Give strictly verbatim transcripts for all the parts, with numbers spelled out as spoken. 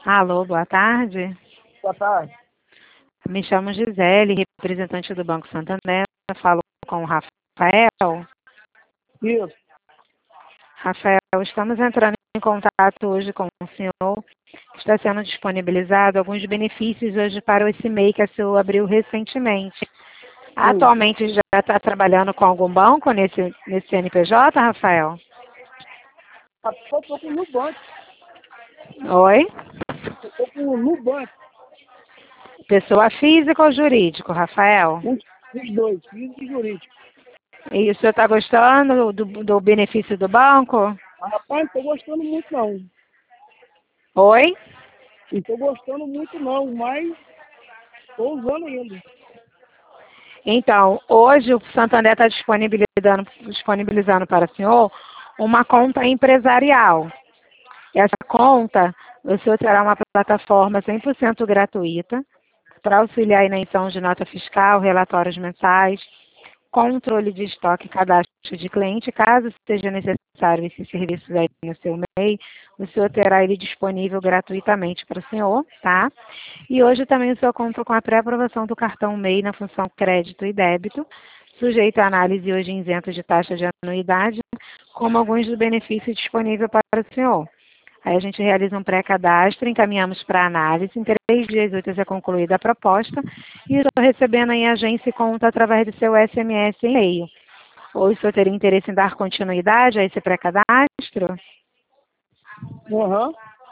Alô, boa tarde. Boa tarde. Me chamo Gisele, representante do Banco Santander. Falo com o Rafael. Isso. Rafael, estamos entrando em contato hoje com o senhor. Está sendo disponibilizado alguns benefícios hoje para esse M E I que a senhor abriu recentemente. Atualmente já está trabalhando com algum banco nesse, nesse C N P J, Rafael? Eu estou com o Nubank. Oi? Eu estou com o Nubank. Pessoa física ou jurídico, Rafael? Os, os dois, físico e jurídico. E o senhor está gostando do, do benefício do banco? Ah, rapaz, não estou gostando muito não. Oi? Não estou gostando muito não, mas estou usando ainda. Então, hoje o Santander está disponibilizando, disponibilizando para o senhor uma conta empresarial. Essa conta, o senhor terá uma plataforma cem por cento gratuita para auxiliar aí na emissão de nota fiscal, relatórios mensais, controle de estoque e cadastro de cliente. Caso seja necessário esses serviços aí no seu M E I, o senhor terá ele disponível gratuitamente para o senhor, tá? E hoje também o senhor conta com a pré-aprovação do cartão M E I na função crédito e débito, sujeito à análise hoje isento de taxa de anuidade, como alguns dos benefícios disponíveis para o senhor. Aí a gente realiza um pré-cadastro, encaminhamos para análise, em três dias úteis é concluída a proposta, e estou recebendo aí a agência e conta através do seu S M S e e-mail. Ou o senhor teria interesse em dar continuidade a esse pré-cadastro? Aham.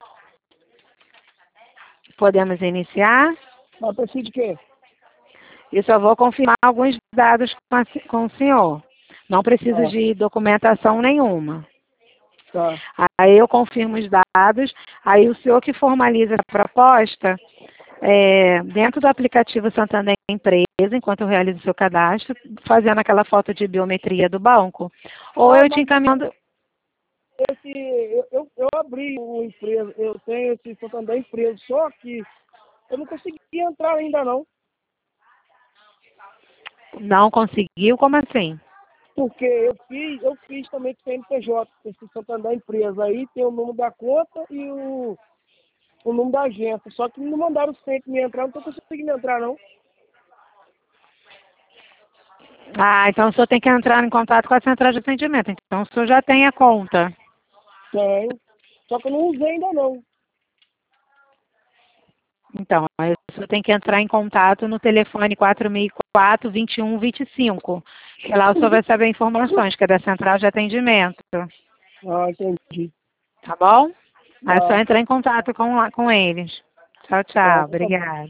Podemos iniciar? Mas precisa de quê? E só vou confirmar alguns dados com, a, com o senhor. Não preciso Ah, de documentação nenhuma. tá. Aí eu confirmo os dados, aí o senhor que formaliza a proposta, é, dentro do aplicativo Santander Empresa, enquanto eu realizo o seu cadastro, fazendo aquela foto de biometria do banco, ou Ah, eu te mas encaminhando... esse, eu, eu, eu abri uma empresa, eu tenho esse Santander empresa, só que eu não consegui entrar ainda não. Não conseguiu? Como assim? Porque eu fiz, eu fiz também com o C N P J, esse Santander empresa. Aí tem o número da conta e o, o número da agência. Só que não mandaram sempre me entrar, não estou conseguindo entrar não. Ah, então o senhor tem que entrar em contato com a central de atendimento. Então o senhor já tem a conta. Tenho. Só que eu não usei ainda não. Então, aí o senhor tem que entrar em contato no telefone quatro mil e quatro, vinte e um, vinte e cinco. Que lá o senhor vai saber informações, que é da central de atendimento. Ah, entendi. Tá bom? Aí é só Ah, entrar em contato com, com eles. Tchau, tá, tchau. tá bom. Obrigada.